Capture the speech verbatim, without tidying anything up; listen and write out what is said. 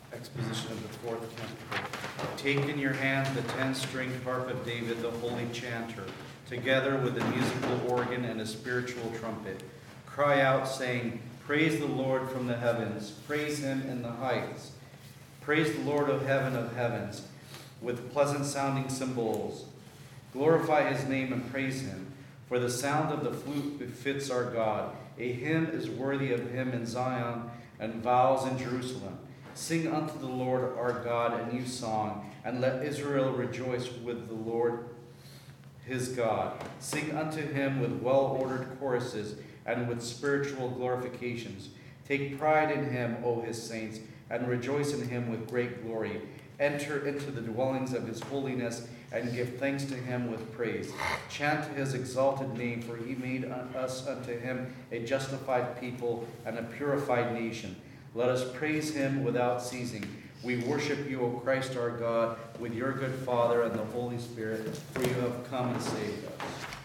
Exposition of the fourth canticle. Take in your hand the ten-stringed harp of David, the holy chanter, together with a musical organ and a spiritual trumpet. Cry out, saying, Praise the Lord from the heavens. Praise him in the heights. Praise the Lord of heaven of heavens, with pleasant-sounding cymbals. Glorify his name and praise him, for the sound of the flute befits our God. A hymn is worthy of him in Zion, and vows in Jerusalem. Sing unto the Lord our God a new song, and let Israel rejoice with the Lord his God. Sing unto him with well-ordered choruses and with spiritual glorifications. Take pride in him, O his saints, and rejoice in him with great glory. Enter into the dwellings of his holiness and give thanks to him with praise. Chant his exalted name, for he made us unto him a justified people and a purified nation. Let us praise him without ceasing. We worship you, O Christ our God, with your good Father and the Holy Spirit, for you have come and saved us.